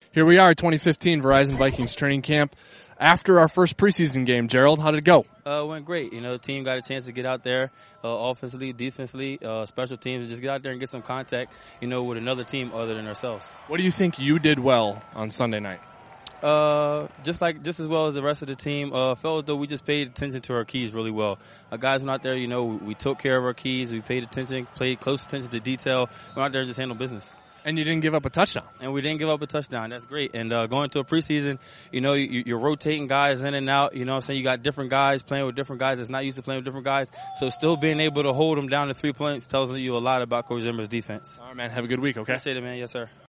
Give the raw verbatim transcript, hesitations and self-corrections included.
Here we are, twenty fifteen Verizon Vikings training camp. After our first preseason game, Gerald, how did it go? Uh, it went great. You know, the team got a chance to get out there, uh, offensively, defensively, uh, special teams, and just get out there and get some contact, you know, with another team other than ourselves. What do you think you did well on Sunday night? Uh, just like, just as well as the rest of the team, uh, felt as though we just paid attention to our keys really well. Our guys went out there, you know, we, we took care of our keys, we paid attention, paid close attention to detail, went out there and just handled business. And you didn't give up a touchdown. And we didn't give up a touchdown. That's great. And uh, going to a preseason, you know, you, you're rotating guys in and out. You know what I'm saying? You got different guys playing with different guys that's not used to playing with different guys. So still being able to hold them down to three points tells you a lot about Coach Zimmer's defense. All right, man. Have a good week, okay? Appreciate it, man. Yes, sir.